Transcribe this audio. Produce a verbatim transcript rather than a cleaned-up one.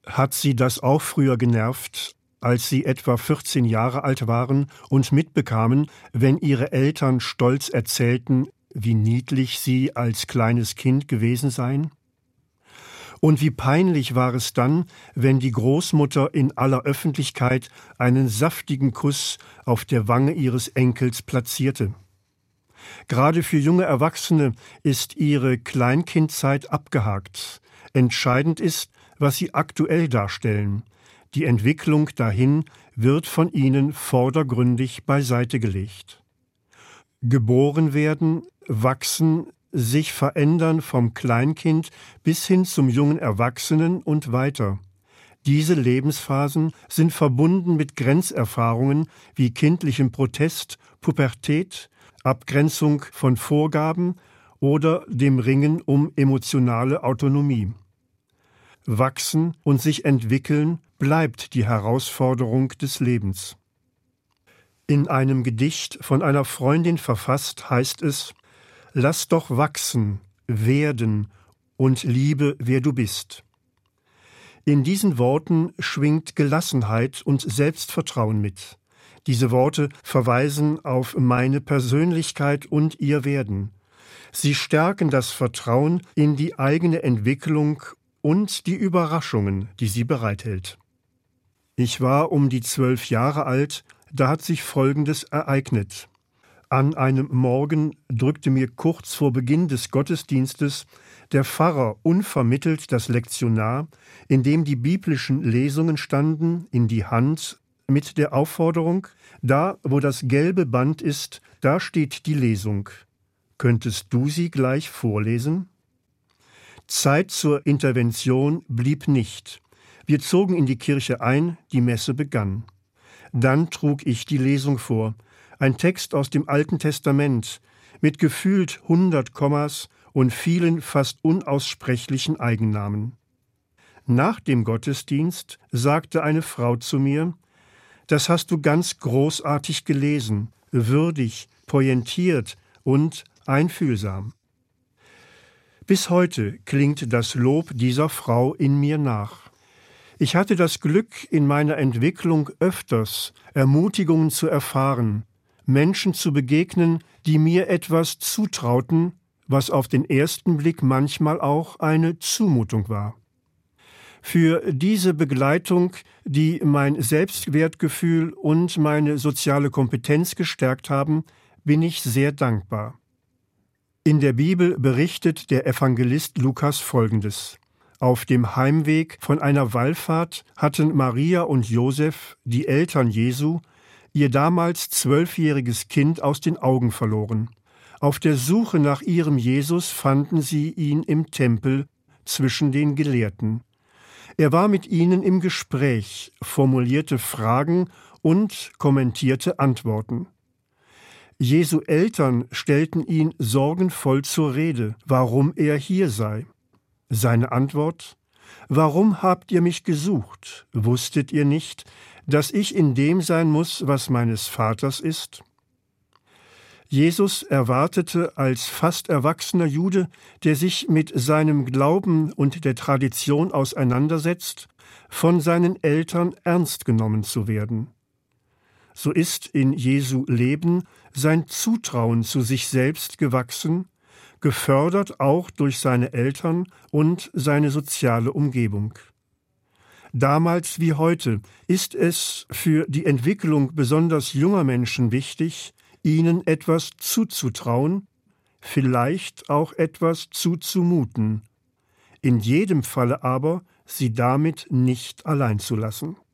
Hat Sie das auch früher genervt, als Sie etwa vierzehn Jahre alt waren und mitbekamen, wenn Ihre Eltern stolz erzählten, wie niedlich Sie als kleines Kind gewesen seien? Und wie peinlich war es dann, wenn die Großmutter in aller Öffentlichkeit einen saftigen Kuss auf der Wange ihres Enkels platzierte. Gerade für junge Erwachsene ist ihre Kleinkindzeit abgehakt. Entscheidend ist, was sie aktuell darstellen. Die Entwicklung dahin wird von ihnen vordergründig beiseite gelegt. Geboren werden, wachsen, sich verändern vom Kleinkind bis hin zum jungen Erwachsenen und weiter. Diese Lebensphasen sind verbunden mit Grenzerfahrungen wie kindlichem Protest, Pubertät, Abgrenzung von Vorgaben oder dem Ringen um emotionale Autonomie. Wachsen und sich entwickeln bleibt die Herausforderung des Lebens. In einem Gedicht von einer Freundin verfasst heißt es: Lass doch wachsen, werden und liebe, wer du bist. In diesen Worten schwingt Gelassenheit und Selbstvertrauen mit. Diese Worte verweisen auf meine Persönlichkeit und ihr Werden. Sie stärken das Vertrauen in die eigene Entwicklung und die Überraschungen, die sie bereithält. Ich war um die zwölf Jahre alt, da hat sich Folgendes ereignet. An einem Morgen drückte mir kurz vor Beginn des Gottesdienstes der Pfarrer unvermittelt das Lektionar, in dem die biblischen Lesungen standen, in die Hand mit der Aufforderung: Da, wo das gelbe Band ist, da steht die Lesung. Könntest du sie gleich vorlesen? Zeit zur Intervention blieb nicht. Wir zogen in die Kirche ein, die Messe begann. Dann trug ich die Lesung vor. Ein Text aus dem Alten Testament mit gefühlt hundert Kommas und vielen fast unaussprechlichen Eigennamen. Nach dem Gottesdienst sagte eine Frau zu mir: Das hast du ganz großartig gelesen, würdig, pointiert und einfühlsam. Bis heute klingt das Lob dieser Frau in mir nach. Ich hatte das Glück, in meiner Entwicklung öfters Ermutigungen zu erfahren, Menschen zu begegnen, die mir etwas zutrauten, was auf den ersten Blick manchmal auch eine Zumutung war. Für diese Begleitung, die mein Selbstwertgefühl und meine soziale Kompetenz gestärkt haben, bin ich sehr dankbar. In der Bibel berichtet der Evangelist Lukas Folgendes: Auf dem Heimweg von einer Wallfahrt hatten Maria und Josef, die Eltern Jesu, ihr damals zwölfjähriges Kind aus den Augen verloren. Auf der Suche nach ihrem Jesus fanden sie ihn im Tempel zwischen den Gelehrten. Er war mit ihnen im Gespräch, formulierte Fragen und kommentierte Antworten. Jesu Eltern stellten ihn sorgenvoll zur Rede, warum er hier sei. Seine Antwort: Warum habt ihr mich gesucht? Wusstet ihr nicht, dass ich in dem sein muss, was meines Vaters ist? Jesus erwartete als fast erwachsener Jude, der sich mit seinem Glauben und der Tradition auseinandersetzt, von seinen Eltern ernst genommen zu werden. So ist in Jesu Leben sein Zutrauen zu sich selbst gewachsen, gefördert auch durch seine Eltern und seine soziale Umgebung. Damals wie heute ist es für die Entwicklung besonders junger Menschen wichtig, ihnen etwas zuzutrauen, vielleicht auch etwas zuzumuten, in jedem Falle aber sie damit nicht allein zu lassen.